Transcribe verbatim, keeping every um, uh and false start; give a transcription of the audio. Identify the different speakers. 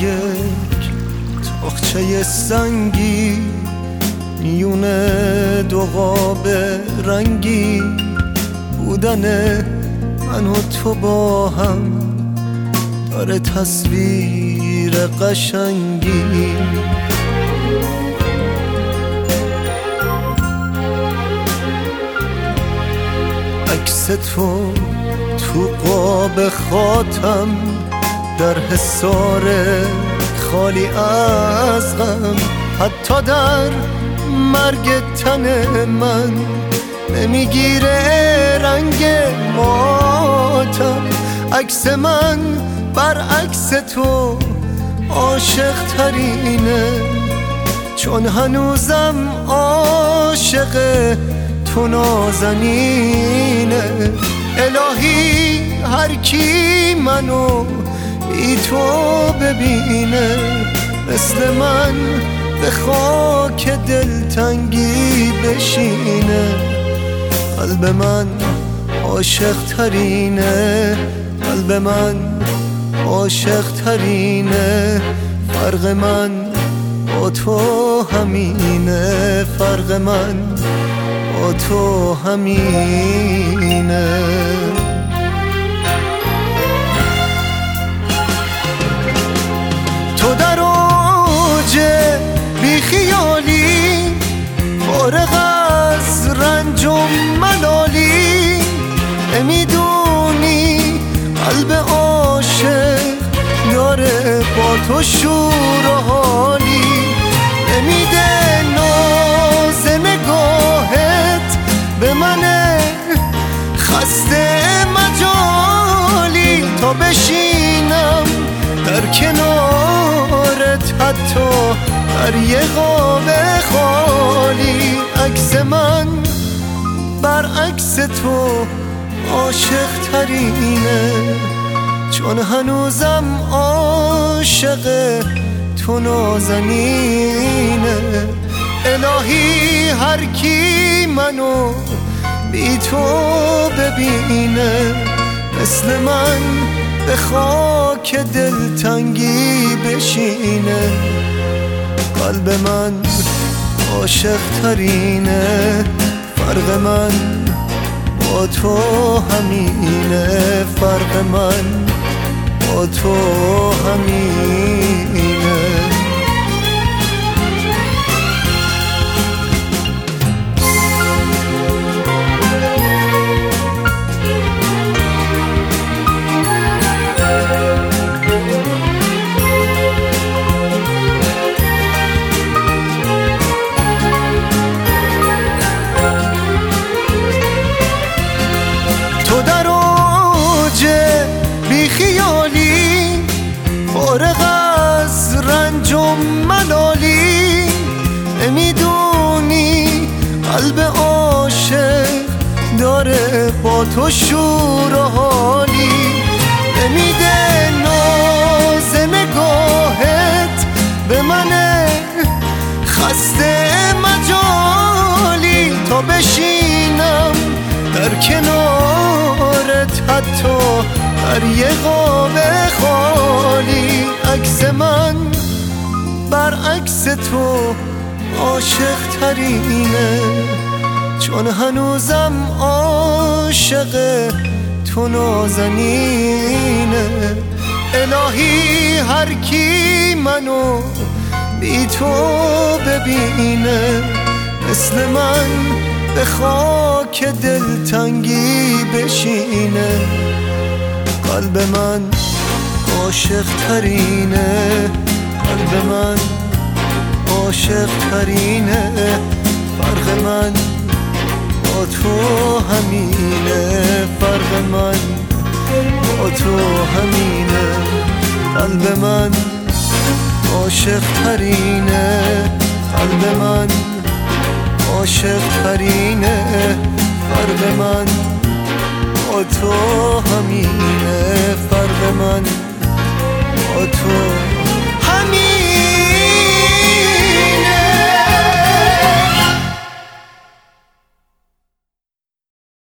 Speaker 1: یک تاقچه سنگی میونه دو قاب رنگی بودن من و تو با هم داره تصویر قشنگی. عکس تو تو قاب خاتم در حصار خالی از غم، حتی در مرگ تن من نمیگیره رنگ ماتم. عکس من برعکس تو عاشق ترینه، چون هنوزم عاشق تو نازنینه. الهی هر کی منو بی تو ببینه، مثل من به خاک دلتنگی بشینه. قلب من عاشق ترینه، قلب من عاشق ترینه. فرق من با تو همینه، فرق من با تو همینه. تو در اوج بیخیالی، فارغ از رنج و ملالی، نمیدونی قلب عاشق داره با تو شور و حالی. نمیده ناز نگاهت به من خسته مجالی، تا بشینم در کنارت حتی در یه قاب خالی. عکس من برعکس تو عاشق ترینه، چون هنوزم عاشق تو نازنینه. الهی هر کی منو بی تو ببینه، مثل من به خاک دلتنگی بشینه. قلب من عاشق ترینه، فرق من با تو همینه، فرق من با تو همینه. تو در اوج بیخیالی، فارغ از رنج و ملالی، نمیدونی قلب عاشق داره با تو شور و حالی. نمیده ناز نگاهت به من خسته مجالی، تا بشینم در کنارت حتی در یه قاب خالی. عکس من برعکس تو عاشق ترینه، چون هنوزم عاشق تو نازنینه. الهی هر کی منو بی تو ببینه، مثل من به خاک دلتنگی بشینه. قلب من عاشق ترینه، قلب من عاشق ترینه. فرق من با تو همینه، فرق من با تو همینه. قلب من عاشق ترینه، قلب من عاشق ترینه. فرق من با تو همینه، فرق من